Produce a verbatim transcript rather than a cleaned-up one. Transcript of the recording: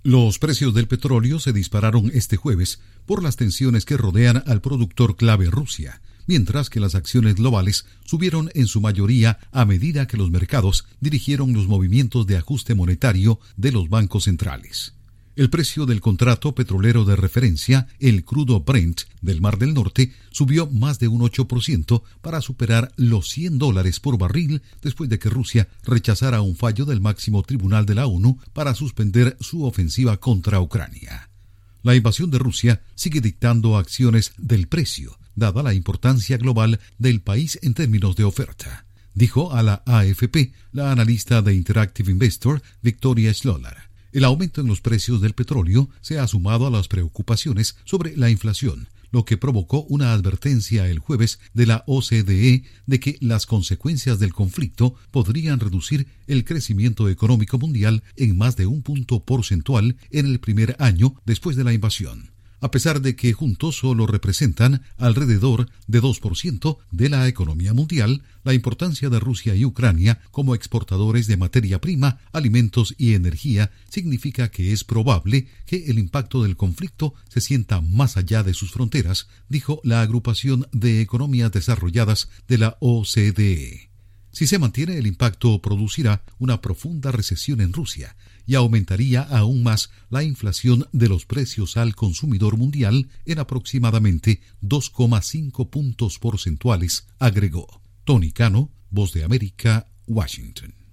Los precios del petróleo se dispararon este jueves por las tensiones que rodean al productor clave Rusia, mientras que las acciones globales subieron en su mayoría a medida que los mercados dirigieron los movimientos de ajuste monetario de los bancos centrales. El precio del contrato petrolero de referencia, el crudo Brent del Mar del Norte, subió más de un ocho por ciento para superar los cien dólares por barril después de que Rusia rechazara un fallo del máximo tribunal de la ONU para suspender su ofensiva contra Ucrania. La invasión de Rusia sigue dictando acciones del precio, dada la importancia global del país en términos de oferta, dijo a la A F P la analista de Interactive Investor Victoria Schloller. El aumento en los precios del petróleo se ha sumado a las preocupaciones sobre la inflación, lo que provocó una advertencia el jueves de la O C D E de que las consecuencias del conflicto podrían reducir el crecimiento económico mundial en más de un punto porcentual en el primer año después de la invasión, a pesar de que juntos solo representan alrededor de dos por ciento de la economía mundial. La importancia de Rusia y Ucrania como exportadores de materia prima, alimentos y energía significa que es probable que el impacto del conflicto se sienta más allá de sus fronteras, dijo la Agrupación de Economías Desarrolladas de la O C D E. Si se mantiene, el impacto producirá una profunda recesión en Rusia y aumentaría aún más la inflación de los precios al consumidor mundial en aproximadamente dos coma cinco puntos porcentuales, agregó. Tony Cano, Voz de América, Washington.